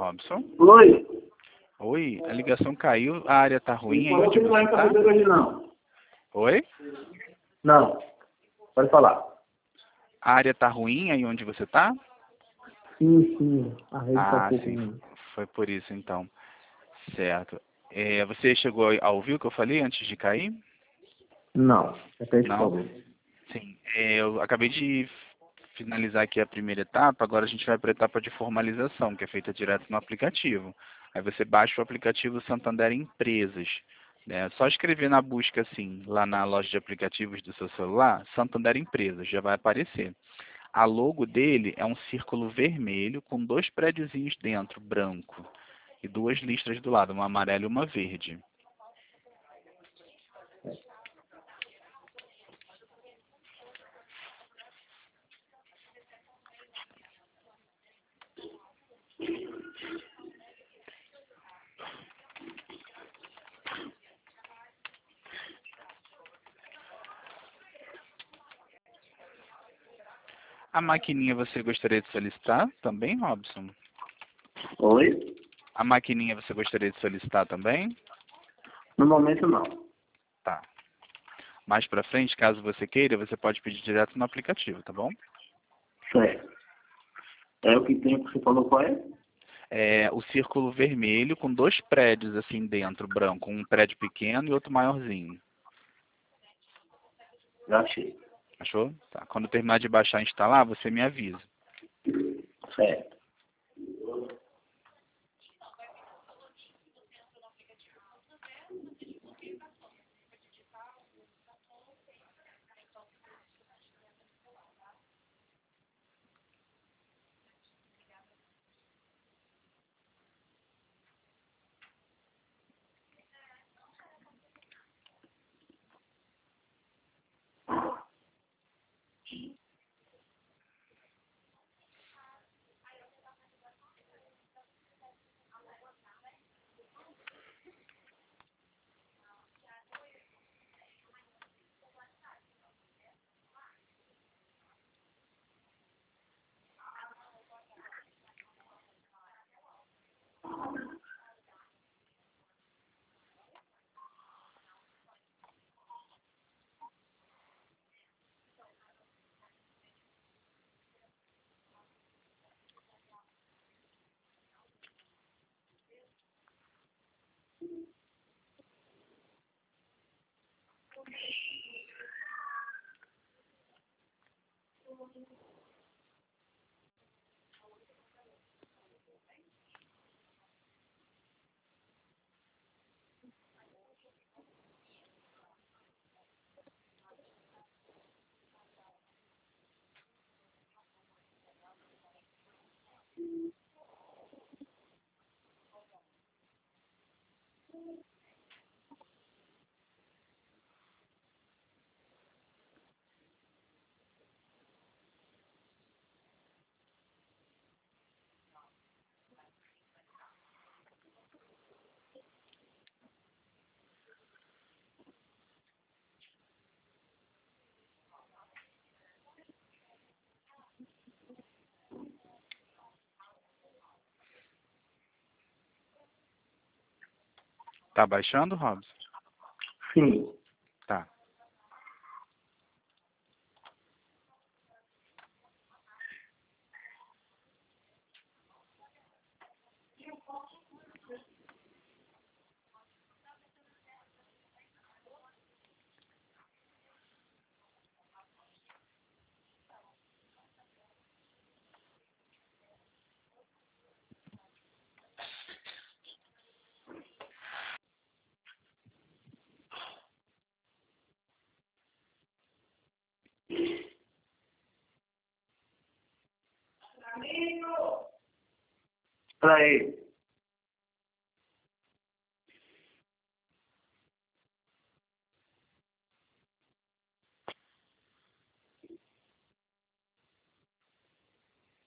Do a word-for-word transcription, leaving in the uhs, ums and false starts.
Robson? Oi. Oi, a ligação caiu, a área tá ruim aí Não onde falou que não vai você em tá? Cabo Verde hoje, não. Oi? Não. Pode falar. A área tá ruim aí onde você tá? Sim, sim. A rede tá um Ah, pouco sim, ruim. foi por isso então. Certo. É, você chegou a ouvir o que eu falei antes de cair? Não. Repete, por Não? favor. Sim. É, eu acabei de finalizar aqui a primeira etapa, agora a gente vai para a etapa de formalização, que é feita direto no aplicativo. Aí você baixa o aplicativo Santander Empresas. Né? Só escrever na busca assim, lá na loja de aplicativos do seu celular, Santander Empresas, já vai aparecer. A logo dele é um círculo vermelho com dois prédiozinhos dentro, branco, e duas listras do lado, uma amarela e uma verde. A maquininha você gostaria de solicitar também, Robson? Oi? A maquininha você gostaria de solicitar também? No momento, não. Tá. Mais pra frente, caso você queira, você pode pedir direto no aplicativo, tá bom? Certo. É o que tem que você falou qual é? É o círculo vermelho com dois prédios assim dentro, branco. Um prédio pequeno e outro maiorzinho. Já achei. Achou? Tá. Quando terminar de baixar e instalar, você me avisa. Certo. Tá baixando, Robson? Sim. Tá. Peraí.